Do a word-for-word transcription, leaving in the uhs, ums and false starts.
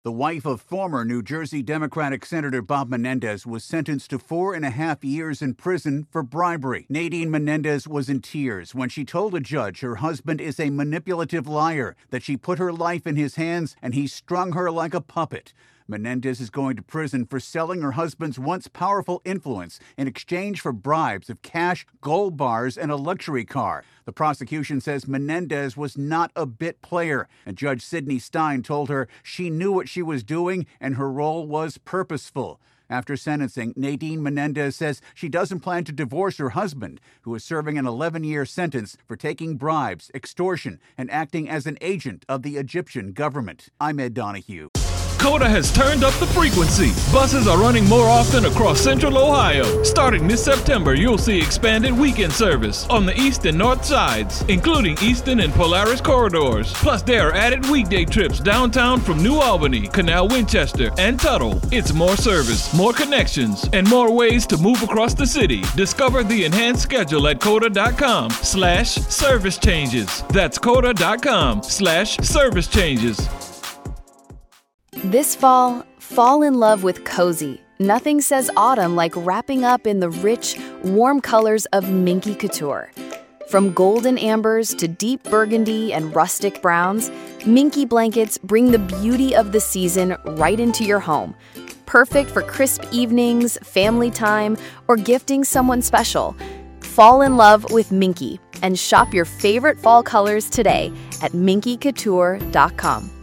The wife of former New Jersey Democratic Senator Bob Menendez was sentenced to four and a half years in prison for bribery. Nadine Menendez was in tears when she told a judge her husband is a manipulative liar, that she put her life in his hands and he strung her like a puppet. Menendez is going to prison for selling her husband's once powerful influence in exchange for bribes of cash, gold bars, and a luxury car. The prosecution says Menendez was not a bit player, and Judge Sidney Stein told her she knew what she was doing and her role was purposeful. After sentencing, Nadine Menendez says she doesn't plan to divorce her husband, who is serving an eleven-year sentence for taking bribes, extortion, and acting as an agent of the Egyptian government. I'm Ed Donahue. COTA has turned up the frequency. Buses are running more often across Central Ohio. Starting this September, you'll see expanded weekend service on the east and north sides, including Easton and Polaris corridors. Plus, there are added weekday trips downtown from New Albany, Canal Winchester, and Tuttle. It's more service, more connections, and more ways to move across the city. Discover the enhanced schedule at COTA.com slash service changes. That's COTA.com slash service changes. This fall, fall in love with cozy. Nothing says autumn like wrapping up in the rich, warm colors of Minky Couture. From golden ambers to deep burgundy and rustic browns, Minky blankets bring the beauty of the season right into your home. Perfect for crisp evenings, family time, or gifting someone special. Fall in love with Minky and shop your favorite fall colors today at Minky Couture dot com.